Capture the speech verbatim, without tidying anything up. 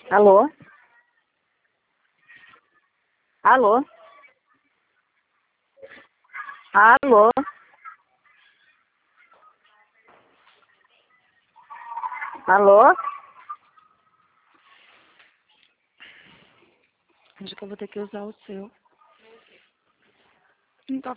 Alô? Alô? Alô? Alô? Acho que eu vou ter que usar o seu. Não tá